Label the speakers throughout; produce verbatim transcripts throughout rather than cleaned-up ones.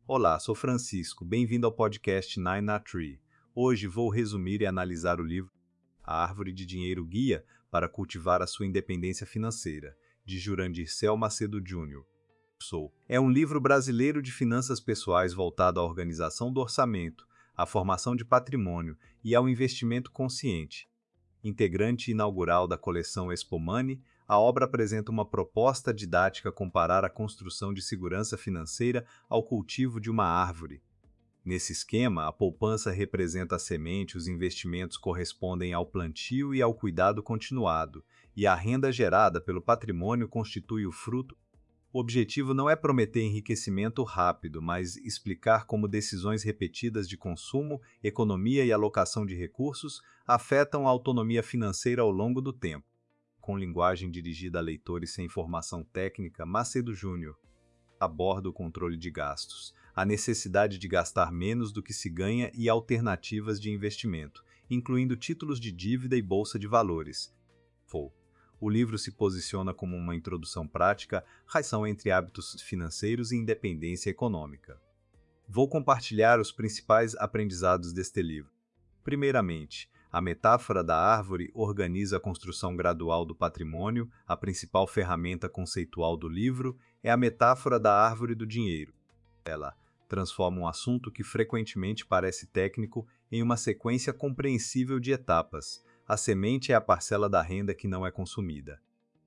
Speaker 1: Olá, sou Francisco, bem-vindo ao podcast Nine a Tree. Hoje vou resumir e analisar o livro A Árvore de Dinheiro Guia para Cultivar a Sua Independência Financeira, de Jurandir Cel Macedo Júnior Sou. É um livro brasileiro de finanças pessoais voltado à organização do orçamento, à formação de patrimônio e ao investimento consciente. Integrante inaugural da coleção Expo Money, a obra apresenta uma proposta didática comparar a construção de segurança financeira ao cultivo de uma árvore. Nesse esquema, a poupança representa a semente, os investimentos correspondem ao plantio e ao cuidado continuado, e a renda gerada pelo patrimônio constitui o fruto. O objetivo não é prometer enriquecimento rápido, mas explicar como decisões repetidas de consumo, economia e alocação de recursos afetam a autonomia financeira ao longo do tempo. Com linguagem dirigida a leitores sem formação técnica, Macedo Júnior aborda o controle de gastos, a necessidade de gastar menos do que se ganha e alternativas de investimento, incluindo títulos de dívida e bolsa de valores. F O. O livro se posiciona como uma introdução prática à relação entre hábitos financeiros e independência econômica. Vou compartilhar os principais aprendizados deste livro. Primeiramente, a metáfora da árvore organiza a construção gradual do patrimônio. A principal ferramenta conceitual do livro é a metáfora da árvore do dinheiro. Ela transforma um assunto que frequentemente parece técnico em uma sequência compreensível de etapas. A semente é a parcela da renda que não é consumida.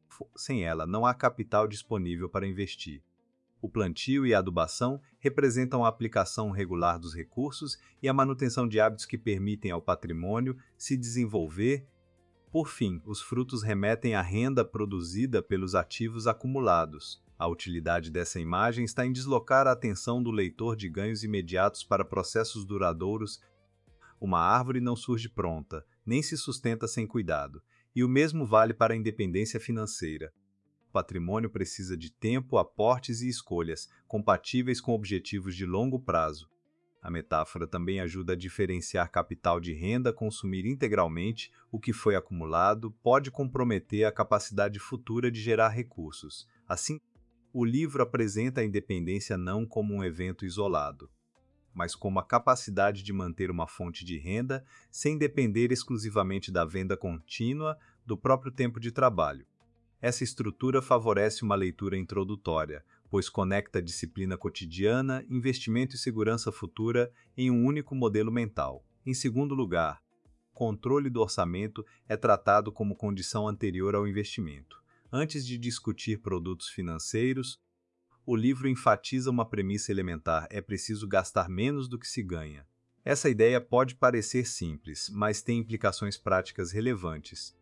Speaker 1: Sem ela, não há capital disponível para investir. O plantio e a adubação representam a aplicação regular dos recursos e a manutenção de hábitos que permitem ao patrimônio se desenvolver. Por fim, os frutos remetem à renda produzida pelos ativos acumulados. A utilidade dessa imagem está em deslocar a atenção do leitor de ganhos imediatos para processos duradouros. Uma árvore não surge pronta, nem se sustenta sem cuidado, e o mesmo vale para a independência financeira. O patrimônio precisa de tempo, aportes e escolhas, compatíveis com objetivos de longo prazo. A metáfora também ajuda a diferenciar capital de renda. Consumir integralmente o que foi acumulado pode comprometer a capacidade futura de gerar recursos. Assim, o livro apresenta a independência não como um evento isolado, mas como a capacidade de manter uma fonte de renda sem depender exclusivamente da venda contínua do próprio tempo de trabalho. Essa estrutura favorece uma leitura introdutória, pois conecta disciplina cotidiana, investimento e segurança futura em um único modelo mental. Em segundo lugar, controle do orçamento é tratado como condição anterior ao investimento. Antes de discutir produtos financeiros, o livro enfatiza uma premissa elementar: é preciso gastar menos do que se ganha. Essa ideia pode parecer simples, mas tem implicações práticas relevantes.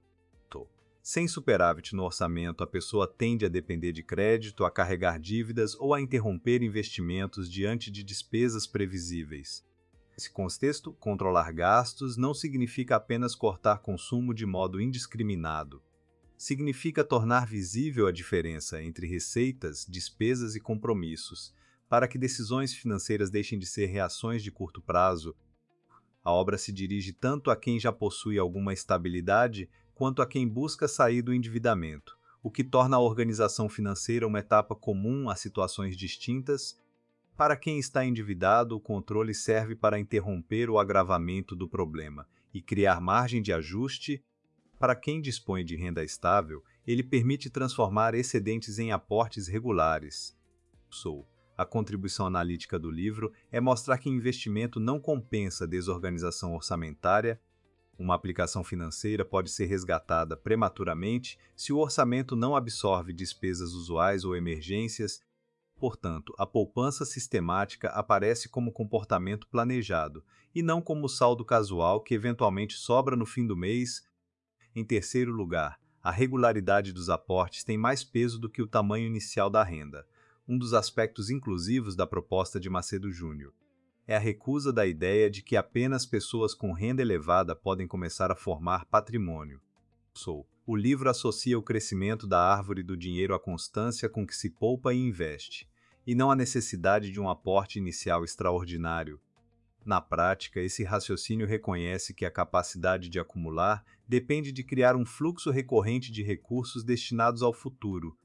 Speaker 1: Sem superávit no orçamento, a pessoa tende a depender de crédito, a carregar dívidas ou a interromper investimentos diante de despesas previsíveis. Nesse contexto, controlar gastos não significa apenas cortar consumo de modo indiscriminado. Significa tornar visível a diferença entre receitas, despesas e compromissos, para que decisões financeiras deixem de ser reações de curto prazo. A obra se dirige tanto a quem já possui alguma estabilidade quanto a quem busca sair do endividamento, o que torna a organização financeira uma etapa comum a situações distintas. Para quem está endividado, o controle serve para interromper o agravamento do problema e criar margem de ajuste. Para quem dispõe de renda estável, ele permite transformar excedentes em aportes regulares. Sou. A contribuição analítica do livro é mostrar que investimento não compensa desorganização orçamentária. Uma aplicação financeira pode ser resgatada prematuramente se o orçamento não absorve despesas usuais ou emergências. Portanto, a poupança sistemática aparece como comportamento planejado, e não como saldo casual que eventualmente sobra no fim do mês. Em terceiro lugar, a regularidade dos aportes tem mais peso do que o tamanho inicial da renda, um dos aspectos inclusivos da proposta de Macedo Júnior É a recusa da ideia de que apenas pessoas com renda elevada podem começar a formar patrimônio. Sou. O livro associa o crescimento da árvore do dinheiro à constância com que se poupa e investe, e não à necessidade de um aporte inicial extraordinário. Na prática, esse raciocínio reconhece que a capacidade de acumular depende de criar um fluxo recorrente de recursos destinados ao futuro.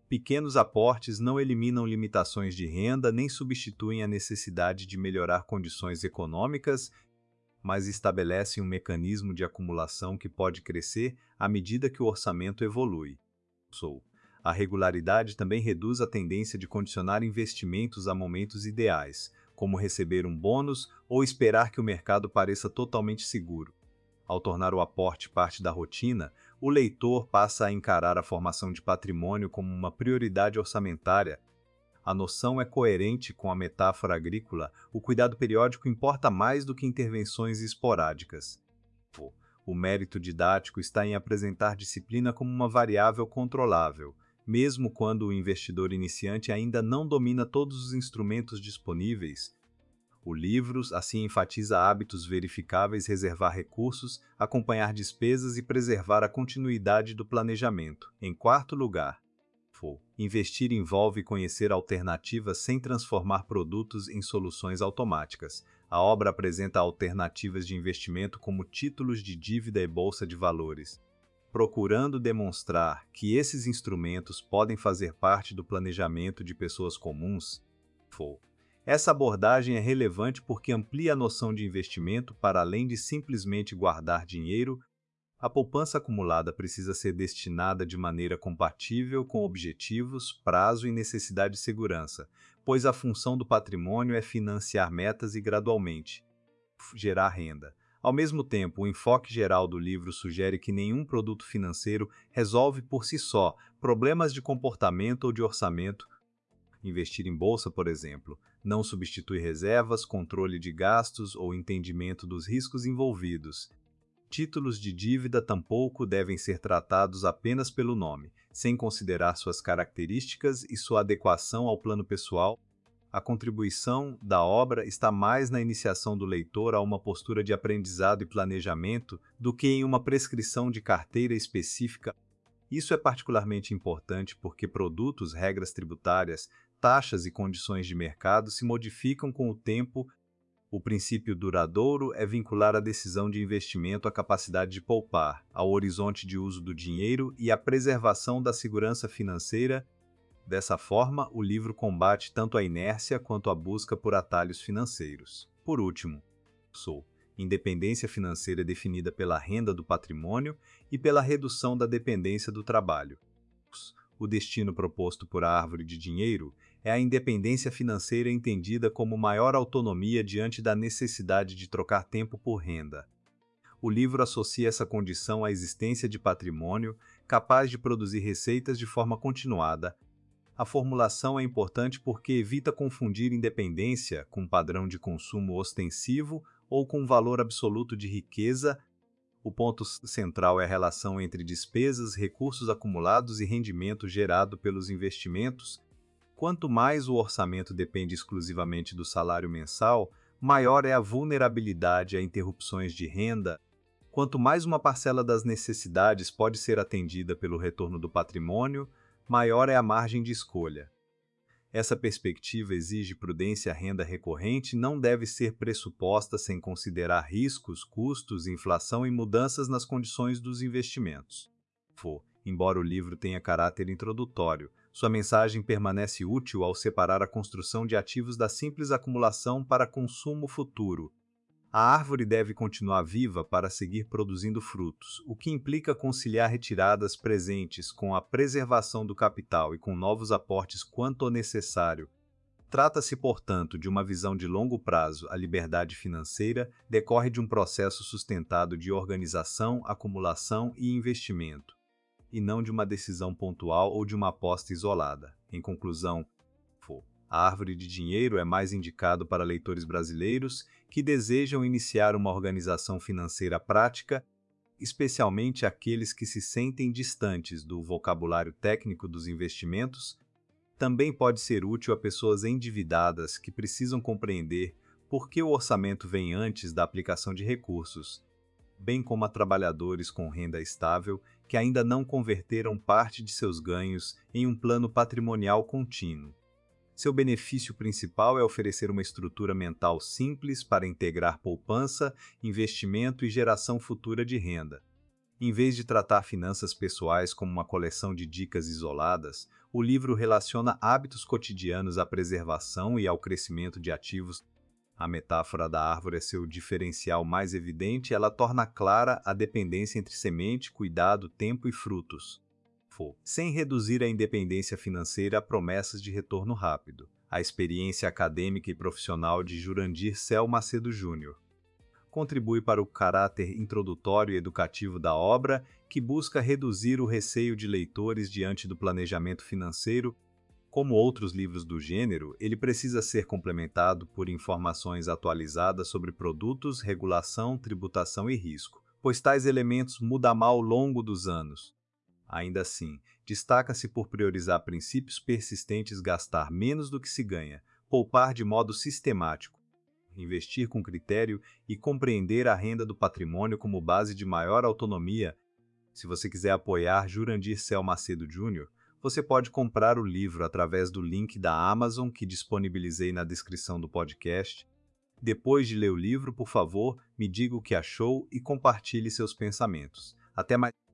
Speaker 1: Pequenos aportes não eliminam limitações de renda nem substituem a necessidade de melhorar condições econômicas, mas estabelecem um mecanismo de acumulação que pode crescer à medida que o orçamento evolui. Sou. A regularidade também reduz a tendência de condicionar investimentos a momentos ideais, como receber um bônus ou esperar que o mercado pareça totalmente seguro. Ao tornar o aporte parte da rotina, o leitor passa a encarar a formação de patrimônio como uma prioridade orçamentária. A noção é coerente com a metáfora agrícola, o cuidado periódico importa mais do que intervenções esporádicas. O mérito didático está em apresentar disciplina como uma variável controlável, mesmo quando o investidor iniciante ainda não domina todos os instrumentos disponíveis. O livro, assim, enfatiza hábitos verificáveis, reservar recursos, acompanhar despesas e preservar a continuidade do planejamento. Em quarto lugar, investir envolve conhecer alternativas sem transformar produtos em soluções automáticas. A obra apresenta alternativas de investimento como títulos de dívida e bolsa de valores, procurando demonstrar que esses instrumentos podem fazer parte do planejamento de pessoas comuns. Essa abordagem é relevante porque amplia a noção de investimento para além de simplesmente guardar dinheiro. A poupança acumulada precisa ser destinada de maneira compatível com objetivos, prazo e necessidade de segurança, pois a função do patrimônio é financiar metas e, gradualmente, gerar renda. Ao mesmo tempo, o enfoque geral do livro sugere que nenhum produto financeiro resolve por si só problemas de comportamento ou de orçamento. Investir em bolsa, por exemplo, não substitui reservas, controle de gastos ou entendimento dos riscos envolvidos. Títulos de dívida tampouco devem ser tratados apenas pelo nome, sem considerar suas características e sua adequação ao plano pessoal. A contribuição da obra está mais na iniciação do leitor a uma postura de aprendizado e planejamento do que em uma prescrição de carteira específica. Isso é particularmente importante porque produtos, regras tributárias, taxas e condições de mercado se modificam com o tempo. O princípio duradouro é vincular a decisão de investimento à capacidade de poupar, ao horizonte de uso do dinheiro e à preservação da segurança financeira. Dessa forma, o livro combate tanto a inércia quanto a busca por atalhos financeiros. Por último, sou. Independência financeira é definida pela renda do patrimônio e pela redução da dependência do trabalho. O destino proposto por A Árvore de Dinheiro é a independência financeira entendida como maior autonomia diante da necessidade de trocar tempo por renda. O livro associa essa condição à existência de patrimônio capaz de produzir receitas de forma continuada. A formulação é importante porque evita confundir independência com padrão de consumo ostensivo ou com valor absoluto de riqueza. O ponto central é a relação entre despesas, recursos acumulados e rendimento gerado pelos investimentos. Quanto mais o orçamento depende exclusivamente do salário mensal, maior é a vulnerabilidade a interrupções de renda. Quanto mais uma parcela das necessidades pode ser atendida pelo retorno do patrimônio, maior é a margem de escolha. Essa perspectiva exige prudência. A renda recorrente não deve ser pressuposta sem considerar riscos, custos, inflação e mudanças nas condições dos investimentos. Embora o livro tenha caráter introdutório, sua mensagem permanece útil ao separar a construção de ativos da simples acumulação para consumo futuro. A árvore deve continuar viva para seguir produzindo frutos, o que implica conciliar retiradas presentes com a preservação do capital e com novos aportes quanto necessário. Trata-se, portanto, de uma visão de longo prazo. A liberdade financeira decorre de um processo sustentado de organização, acumulação e investimento, e não de uma decisão pontual ou de uma aposta isolada. Em conclusão, A Árvore de Dinheiro é mais indicado para leitores brasileiros que desejam iniciar uma organização financeira prática, especialmente aqueles que se sentem distantes do vocabulário técnico dos investimentos. Também pode ser útil a pessoas endividadas que precisam compreender por que o orçamento vem antes da aplicação de recursos, bem como a trabalhadores com renda estável que ainda não converteram parte de seus ganhos em um plano patrimonial contínuo. Seu benefício principal é oferecer uma estrutura mental simples para integrar poupança, investimento e geração futura de renda. Em vez de tratar finanças pessoais como uma coleção de dicas isoladas, O livro relaciona hábitos cotidianos à preservação e ao crescimento de ativos. A metáfora da árvore é seu diferencial mais evidente, ela torna clara a dependência entre semente, cuidado, tempo e frutos, sem reduzir a independência financeira a promessas de retorno rápido. A experiência acadêmica e profissional de Jurandir Cel Macedo Júnior contribui para o caráter introdutório e educativo da obra, que busca reduzir o receio de leitores diante do planejamento financeiro. Como outros livros do gênero, ele precisa ser complementado por informações atualizadas sobre produtos, regulação, tributação e risco, pois tais elementos mudam ao longo dos anos. Ainda assim, destaca-se por priorizar princípios persistentes, gastar menos do que se ganha, poupar de modo sistemático, investir com critério e compreender a renda do patrimônio como base de maior autonomia. Se você quiser apoiar Jurandir Cel Macedo Júnior, você pode comprar o livro através do link da Amazon que disponibilizei na descrição do podcast. Depois de ler o livro, por favor, me diga o que achou e compartilhe seus pensamentos. Até mais.